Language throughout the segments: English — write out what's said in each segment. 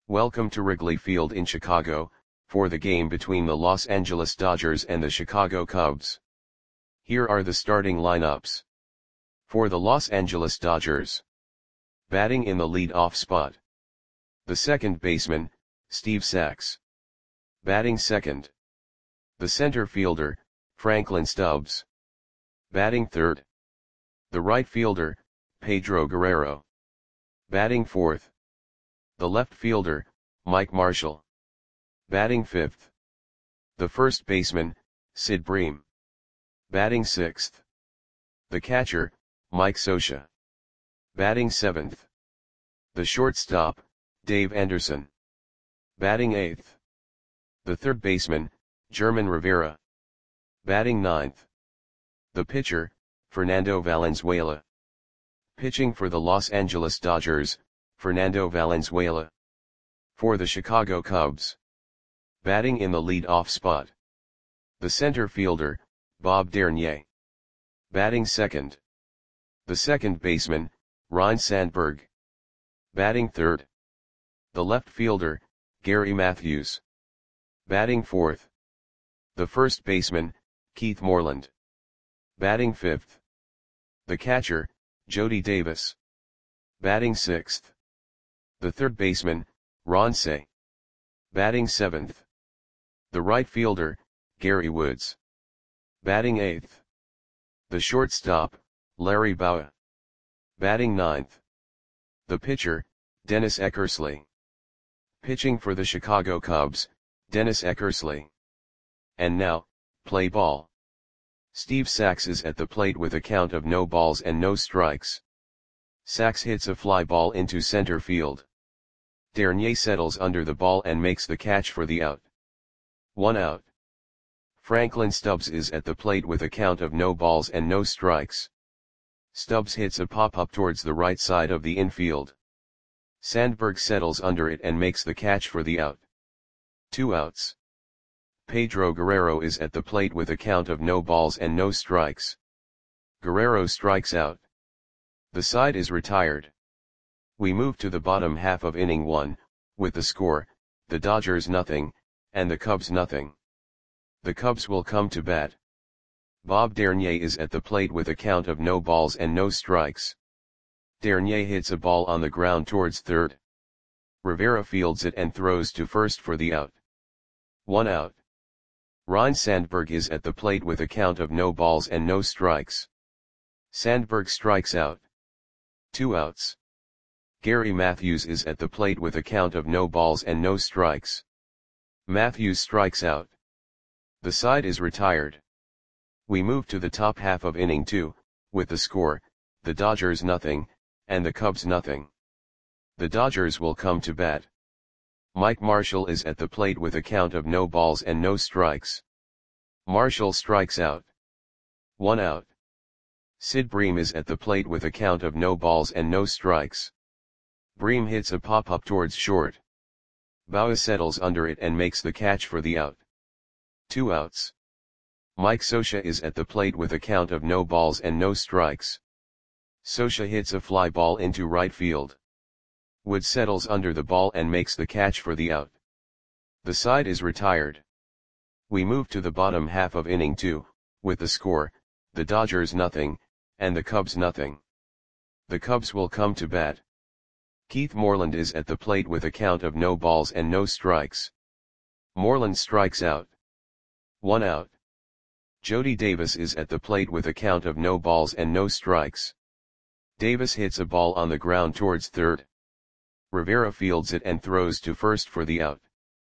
Welcome to Wrigley Field in Chicago, for the game between the Los Angeles Dodgers and the Chicago Cubs. Here are the starting lineups. For the Los Angeles Dodgers. Batting in the lead-off spot. The second baseman, Steve Sax. Batting second. The center fielder, Franklin Stubbs. Batting third. The right fielder, Pedro Guerrero. Batting fourth. The left fielder, Mike Marshall. Batting fifth. The first baseman, Sid Bream. Batting sixth. The catcher, Mike Scioscia. Batting seventh. The shortstop, Dave Anderson. Batting eighth. The third baseman, German Rivera. Batting ninth. The pitcher, Fernando Valenzuela. Pitching for the Los Angeles Dodgers, Fernando Valenzuela. For the Chicago Cubs. Batting in the lead-off spot. The center fielder, Bob Dernier. Batting second. The second baseman, Ryne Sandberg. Batting third. The left fielder, Gary Matthews. Batting fourth. The first baseman, Keith Moreland. Batting fifth. The catcher, Jody Davis. Batting sixth. The third baseman, Ron Cey. Batting seventh. The right fielder, Gary Woods. Batting eighth. The shortstop, Larry Bowa. Batting ninth. The pitcher, Dennis Eckersley. Pitching for the Chicago Cubs, Dennis Eckersley. And now, play ball. Steve Sax is at the plate with a count of no balls and no strikes. Sax hits a fly ball into center field. Dernier settles under the ball and makes the catch for the out. 1 out. Franklin Stubbs is at the plate with a count of no balls and no strikes. Stubbs hits a pop-up towards the right side of the infield. Sandberg settles under it and makes the catch for the out. 2 outs. Pedro Guerrero is at the plate with a count of no balls and no strikes. Guerrero strikes out. The side is retired. We move to the bottom half of inning 1, with the score, the Dodgers nothing, and the Cubs nothing. The Cubs will come to bat. Bob Dernier is at the plate with a count of no balls and no strikes. Dernier hits a ball on the ground towards third. Rivera fields it and throws to first for the out. 1 out. Ryne Sandberg is at the plate with a count of no balls and no strikes. Sandberg strikes out. 2 outs. Gary Matthews is at the plate with a count of no balls and no strikes. Matthews strikes out. The side is retired. We move to the top half of inning 2, with the score, the Dodgers nothing, and the Cubs nothing. The Dodgers will come to bat. Mike Marshall is at the plate with a count of no balls and no strikes. Marshall strikes out. 1 out. Sid Bream is at the plate with a count of no balls and no strikes. Bream hits a pop-up towards short. Bowa settles under it and makes the catch for the out. 2 outs. Mike Scioscia is at the plate with a count of no balls and no strikes. Scioscia hits a fly ball into right field. Wood settles under the ball and makes the catch for the out. The side is retired. We move to the bottom half of inning 2, with the score, the Dodgers nothing, and the Cubs nothing. The Cubs will come to bat. Keith Moreland is at the plate with a count of no balls and no strikes. Moreland strikes out. 1 out. Jody Davis is at the plate with a count of no balls and no strikes. Davis hits a ball on the ground towards third. Rivera fields it and throws to first for the out.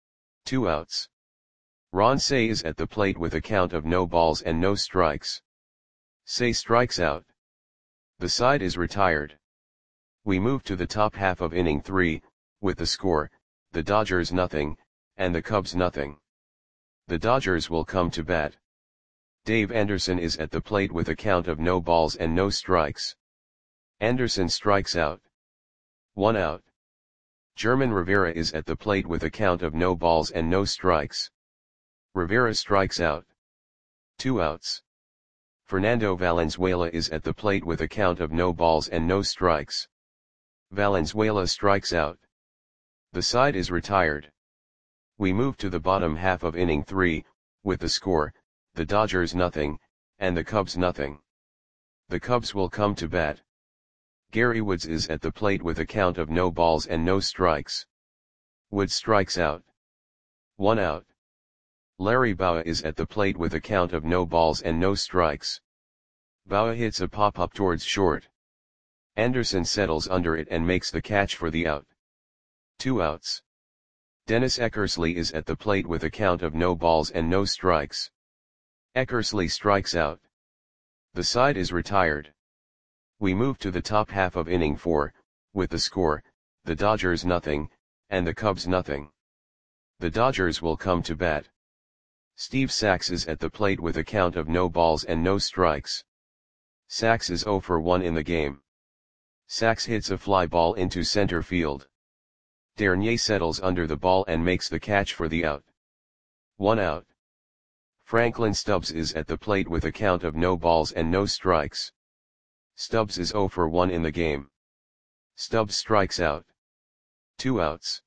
2 outs. Ron Cey is at the plate with a count of no balls and no strikes. Cey strikes out. The side is retired. We move to the top half of inning 3, with the score, the Dodgers nothing, and the Cubs nothing. The Dodgers will come to bat. Dave Anderson is at the plate with a count of no balls and no strikes. Anderson strikes out. 1 out. German Rivera is at the plate with a count of no balls and no strikes. Rivera strikes out. 2 outs. Fernando Valenzuela is at the plate with a count of no balls and no strikes. Valenzuela strikes out. The side is retired. We move to the bottom half of inning 3, with the score, the Dodgers nothing, and the Cubs nothing. The Cubs will come to bat. Gary Woods is at the plate with a count of no balls and no strikes. Woods strikes out. 1 out. Larry Bowa is at the plate with a count of no balls and no strikes. Bowa hits a pop-up towards short. Anderson settles under it and makes the catch for the out. 2 outs. Dennis Eckersley is at the plate with a count of no balls and no strikes. Eckersley strikes out. The side is retired. We move to the top half of inning 4, with the score, the Dodgers nothing, and the Cubs nothing. The Dodgers will come to bat. Steve Sax is at the plate with a count of no balls and no strikes. Sax is 0 for 1 in the game. Sax hits a fly ball into center field. Dernier settles under the ball and makes the catch for the out. 1 out. Franklin Stubbs is at the plate with a count of no balls and no strikes. Stubbs is 0 for 1 in the game. Stubbs strikes out. 2 outs.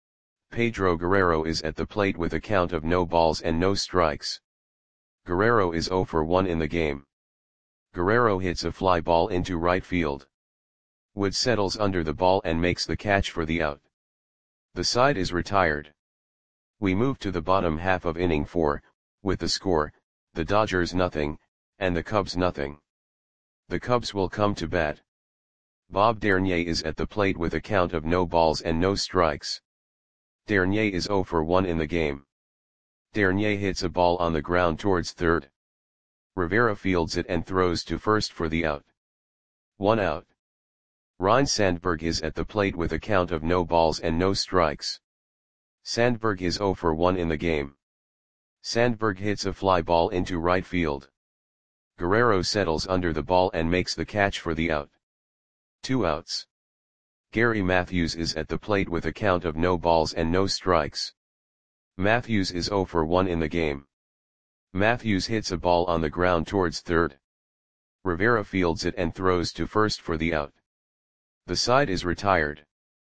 Pedro Guerrero is at the plate with a count of no balls and no strikes. Guerrero is 0 for 1 in the game. Guerrero hits a fly ball into right field. Wood settles under the ball and makes the catch for the out. The side is retired. We move to the bottom half of inning 4, with the score, the Dodgers nothing, and the Cubs nothing. The Cubs will come to bat. Bob Dernier is at the plate with a count of no balls and no strikes. Dernier is 0 for 1 in the game. Dernier hits a ball on the ground towards third. Rivera fields it and throws to first for the out. 1 out. Ryne Sandberg is at the plate with a count of no balls and no strikes. Sandberg is 0 for 1 in the game. Sandberg hits a fly ball into right field. Guerrero settles under the ball and makes the catch for the out. 2 outs. Gary Matthews is at the plate with a count of no balls and no strikes. Matthews is 0 for 1 in the game. Matthews hits a ball on the ground towards third. Rivera fields it and throws to first for the out. The side is retired.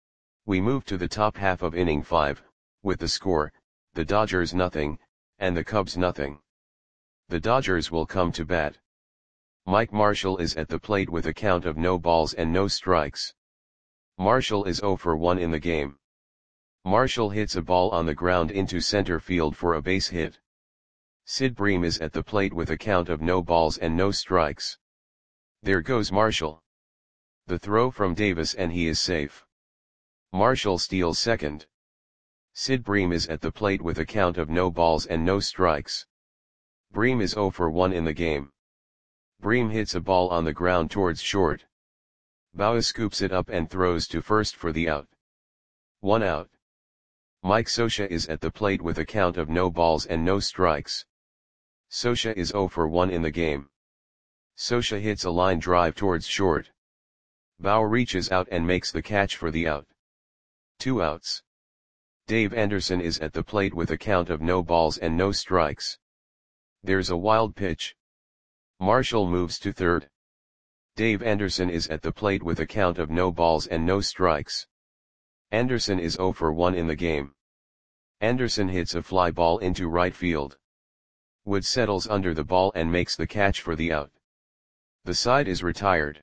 We move to the top half of inning 5, with the score, the Dodgers nothing, and the Cubs nothing. The Dodgers will come to bat. Mike Marshall is at the plate with a count of no balls and no strikes. Marshall is 0 for 1 in the game. Marshall hits a ball on the ground into center field for a base hit. Sid Bream is at the plate with a count of no balls and no strikes. There goes Marshall. The throw from Davis and he is safe. Marshall steals second. Sid Bream is at the plate with a count of no balls and no strikes. Bream is 0 for 1 in the game. Bream hits a ball on the ground towards short. Bowa scoops it up and throws to first for the out. 1 out. Mike Scioscia is at the plate with a count of no balls and no strikes. Scioscia is 0 for 1 in the game. Scioscia hits a line drive towards short. Bowa reaches out and makes the catch for the out. 2 outs. Dave Anderson is at the plate with a count of no balls and no strikes. There's a wild pitch. Marshall moves to third. Dave Anderson is at the plate with a count of no balls and no strikes. Anderson is 0 for 1 in the game. Anderson hits a fly ball into right field. Wood settles under the ball and makes the catch for the out. The side is retired.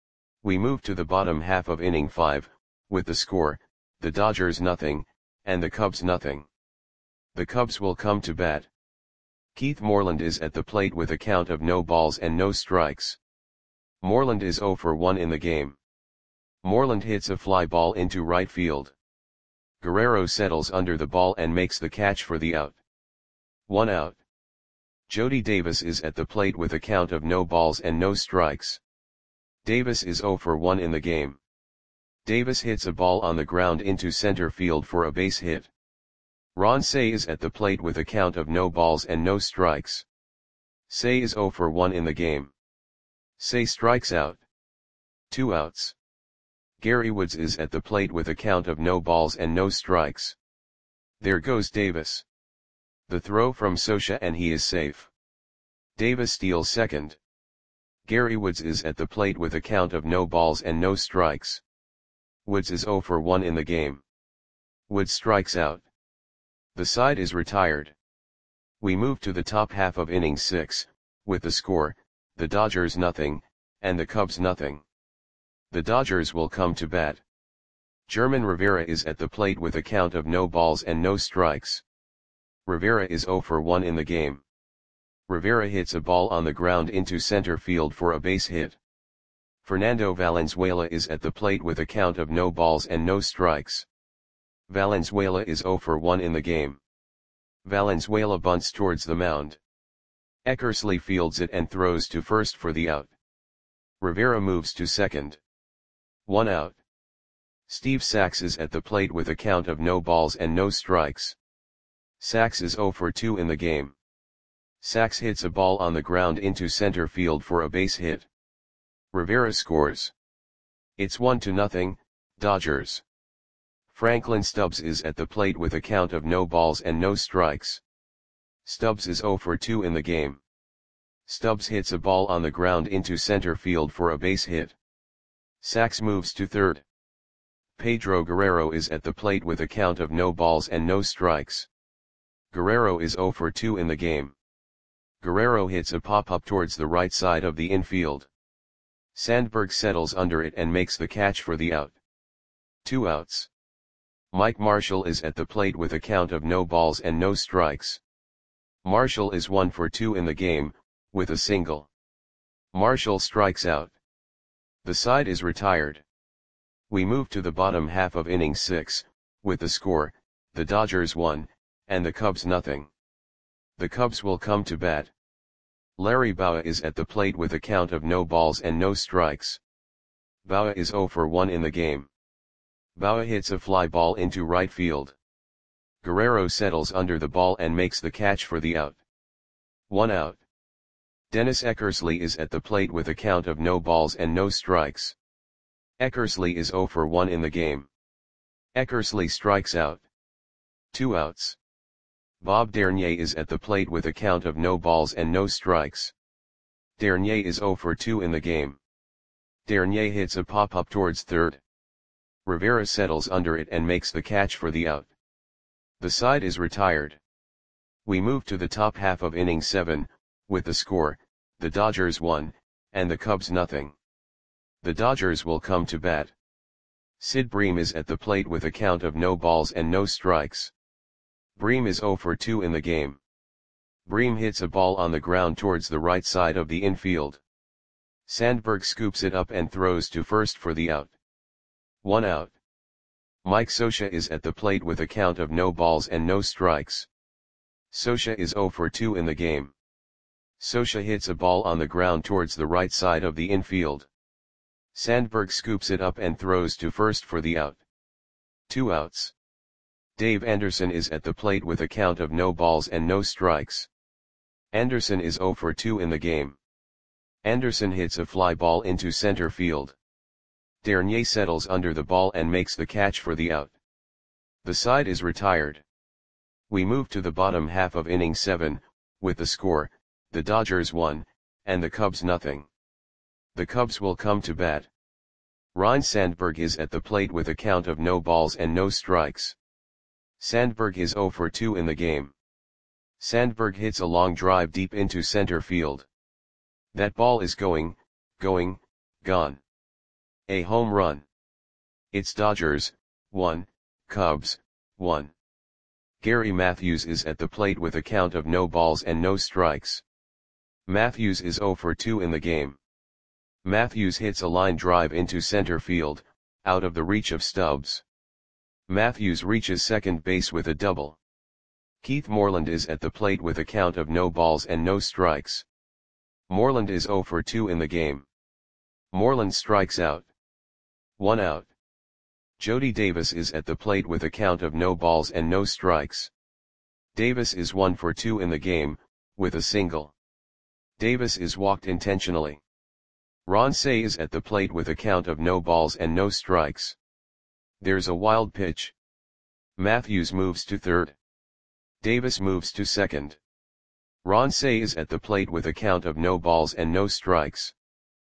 We move to the bottom half of inning 5, with the score, the Dodgers nothing, and the Cubs nothing. The Cubs will come to bat. Keith Moreland is at the plate with a count of no balls and no strikes. Moreland is 0 for 1 in the game. Moreland hits a fly ball into right field. Guerrero settles under the ball and makes the catch for the out. 1 out. Jody Davis is at the plate with a count of no balls and no strikes. Davis is 0 for 1 in the game. Davis hits a ball on the ground into center field for a base hit. Ron Cey is at the plate with a count of no balls and no strikes. Cey is 0 for 1 in the game. Cey strikes out. 2 outs. Gary Woods is at the plate with a count of no balls and no strikes. There goes Davis. The throw from Scioscia and he is safe. Davis steals second. Gary Woods is at the plate with a count of no balls and no strikes. Woods is 0 for 1 in the game. Wood strikes out. The side is retired. We move to the top half of inning 6, with the score, the Dodgers nothing, and the Cubs nothing. The Dodgers will come to bat. German Rivera is at the plate with a count of no balls and no strikes. Rivera is 0 for 1 in the game. Rivera hits a ball on the ground into center field for a base hit. Fernando Valenzuela is at the plate with a count of no balls and no strikes. Valenzuela is 0 for 1 in the game. Valenzuela bunts towards the mound. Eckersley fields it and throws to first for the out. Rivera moves to second. 1 out. Steve Sax is at the plate with a count of no balls and no strikes. Sax is 0 for 2 in the game. Sax hits a ball on the ground into center field for a base hit. Rivera scores. It's 1-0, Dodgers. Franklin Stubbs is at the plate with a count of no balls and no strikes. Stubbs is 0 for 2 in the game. Stubbs hits a ball on the ground into center field for a base hit. Sax moves to third. Pedro Guerrero is at the plate with a count of no balls and no strikes. Guerrero is 0 for 2 in the game. Guerrero hits a pop-up towards the right side of the infield. Sandberg settles under it and makes the catch for the out. 2 outs. Mike Marshall is at the plate with a count of no balls and no strikes. Marshall is 1 for 2 in the game, with a single. Marshall strikes out. The side is retired. We move to the bottom half of inning 6, with the score, the Dodgers 1, and the Cubs nothing. The Cubs will come to bat. Larry Bowa is at the plate with a count of no balls and no strikes. Bowa is 0 for 1 in the game. Bowa hits a fly ball into right field. Guerrero settles under the ball and makes the catch for the out. 1 out. Dennis Eckersley is at the plate with a count of no balls and no strikes. Eckersley is 0 for 1 in the game. Eckersley strikes out. 2 outs. Bob Dernier is at the plate with a count of no balls and no strikes. Dernier is 0 for 2 in the game. Dernier hits a pop-up towards third. Rivera settles under it and makes the catch for the out. The side is retired. We move to the top half of inning 7, with the score, the Dodgers 1, and the Cubs nothing. The Dodgers will come to bat. Sid Bream is at the plate with a count of no balls and no strikes. Bream is 0 for 2 in the game. Bream hits a ball on the ground towards the right side of the infield. Sandberg scoops it up and throws to first for the out. 1 out. Mike Scioscia is at the plate with a count of no balls and no strikes. Scioscia is 0 for 2 in the game. Scioscia hits a ball on the ground towards the right side of the infield. Sandberg scoops it up and throws to first for the out. 2 outs. Dave Anderson is at the plate with a count of no balls and no strikes. Anderson is 0 for 2 in the game. Anderson hits a fly ball into center field. Dernier settles under the ball and makes the catch for the out. The side is retired. We move to the bottom half of inning 7, with the score, the Dodgers 1, and the Cubs nothing. The Cubs will come to bat. Ryne Sandberg is at the plate with a count of no balls and no strikes. Sandberg is 0 for 2 in the game. Sandberg hits a long drive deep into center field. That ball is going, gone. A home run. It's Dodgers 1, Cubs 1. Gary Matthews is at the plate with a count of no balls and no strikes. Matthews is 0 for 2 in the game. Matthews hits a line drive into center field, out of the reach of Stubbs. Matthews reaches second base with a double. Keith Moreland is at the plate with a count of no balls and no strikes. Moreland is 0 for 2 in the game. Moreland strikes out. 1 out. Jody Davis is at the plate with a count of no balls and no strikes. Davis is 1 for 2 in the game, with a single. Davis is walked intentionally. Ron Cey is at the plate with a count of no balls and no strikes. There's a wild pitch. Matthews moves to third. Davis moves to second. Ron Cey is at the plate with a count of no balls and no strikes.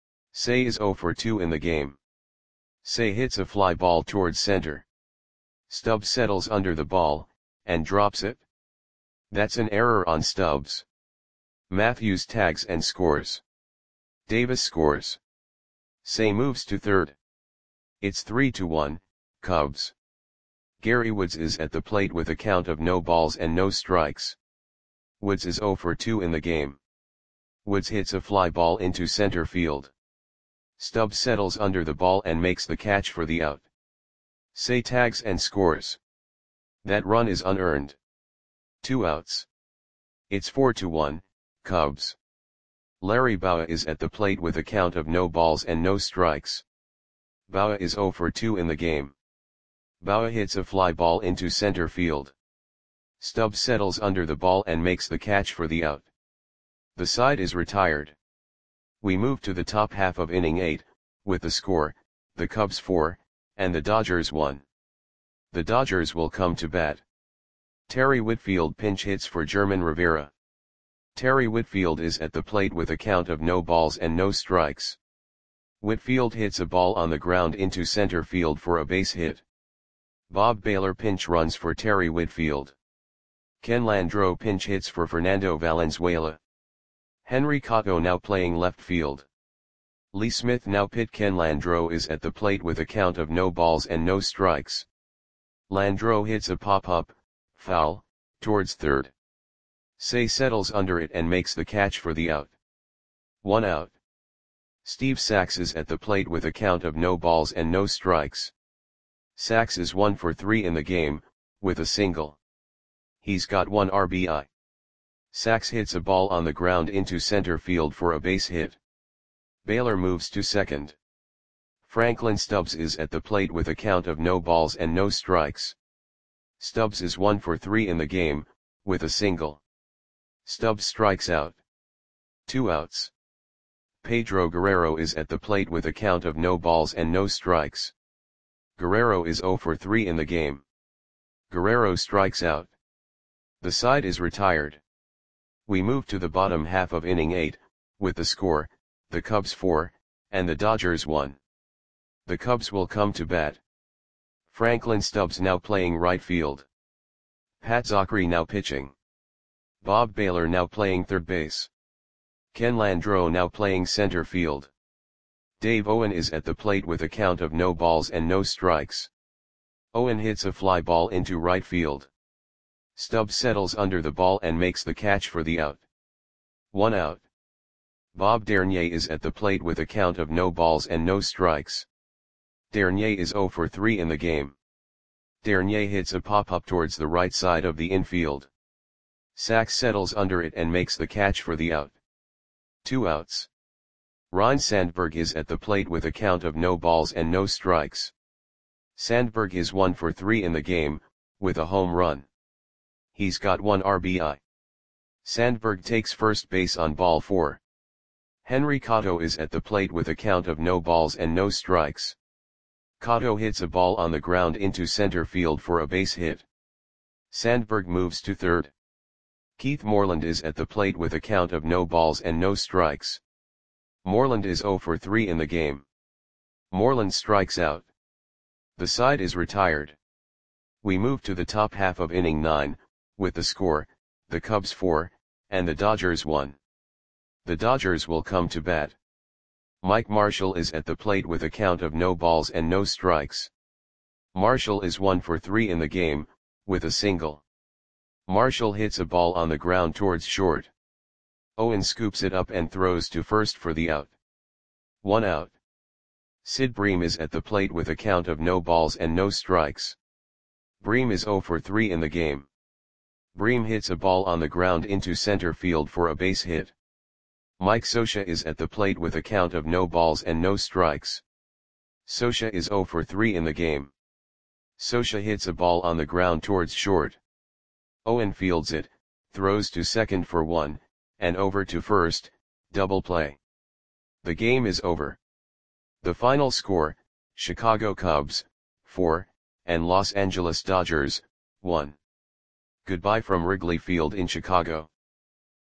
Cey is 0 for 2 in the game. Cey hits a fly ball towards center. Stubbs settles under the ball, and drops it. That's an error on Stubbs. Matthews tags and scores. Davis scores. Say moves to third. It's 3-1, Cubs. Gary Woods is at the plate with a count of no balls and no strikes. Woods is 0 for 2 in the game. Woods hits a fly ball into center field. Stubbs settles under the ball and makes the catch for the out. Say tags and scores. That run is unearned. 2 outs. It's 4-1, Cubs. Larry Bowa is at the plate with a count of no balls and no strikes. Bowa is 0 for 2 in the game. Bowa hits a fly ball into center field. Stubbs settles under the ball and makes the catch for the out. The side is retired. We move to the top half of inning 8, with the score, the Cubs 4, and the Dodgers 1. The Dodgers will come to bat. Terry Whitfield pinch hits for German Rivera. Terry Whitfield is at the plate with a count of no balls and no strikes. Whitfield hits a ball on the ground into center field for a base hit. Bob Baylor pinch runs for Terry Whitfield. Ken Landreau pinch hits for Fernando Valenzuela. Henry Cotto now playing left field. Lee Smith now pit. Ken Landreau is at the plate with a count of no balls and no strikes. Landreau hits a pop-up, foul, towards third. Say settles under it and makes the catch for the out. 1 out. Steve Sax is at the plate with a count of no balls and no strikes. Sax is 1 for 3 in the game, with a single. He's got 1 RBI. Sax hits a ball on the ground into center field for a base hit. Baylor moves to second. Franklin Stubbs is at the plate with a count of no balls and no strikes. Stubbs is 1 for 3 in the game, with a single. Stubbs strikes out. 2 outs. Pedro Guerrero is at the plate with a count of no balls and no strikes. Guerrero is 0 for 3 in the game. Guerrero strikes out. The side is retired. We move to the bottom half of inning 8, with the score, the Cubs 4, and the Dodgers 1. The Cubs will come to bat. Franklin Stubbs now playing right field. Pat Zachry now pitching. Bob Baylor now playing third base. Ken Landreau now playing center field. Dave Owen is at the plate with a count of no balls and no strikes. Owen hits a fly ball into right field. Stubbs settles under the ball and makes the catch for the out. 1 out. Bob Dernier is at the plate with a count of no balls and no strikes. Dernier is 0 for 3 in the game. Dernier hits a pop-up towards the right side of the infield. Sax settles under it and makes the catch for the out. 2 outs. Ryne Sandberg is at the plate with a count of no balls and no strikes. Sandberg is 1 for 3 in the game, with a home run. He's got 1 RBI. Sandberg takes first base on ball 4. Henry Cotto is at the plate with a count of no balls and no strikes. Cotto hits a ball on the ground into center field for a base hit. Sandberg moves to third. Keith Moreland is at the plate with a count of no balls and no strikes. Moreland is 0 for 3 in the game. Moreland strikes out. The side is retired. We move to the top half of inning 9, with the score, the Cubs 4, and the Dodgers 1. The Dodgers will come to bat. Mike Marshall is at the plate with a count of no balls and no strikes. Marshall is 1 for 3 in the game, with a single. Marshall hits a ball on the ground towards short. Owen scoops it up and throws to first for the out. 1 out. Sid Bream is at the plate with a count of no balls and no strikes. Bream is 0 for 3 in the game. Bream hits a ball on the ground into center field for a base hit. Mike Scioscia is at the plate with a count of no balls and no strikes. Scioscia is 0 for 3 in the game. Scioscia hits a ball on the ground towards short. Owen fields it, throws to second for 1, and over to first, double play. The game is over. The final score, Chicago Cubs, 4, and Los Angeles Dodgers, 1. Goodbye from Wrigley Field in Chicago.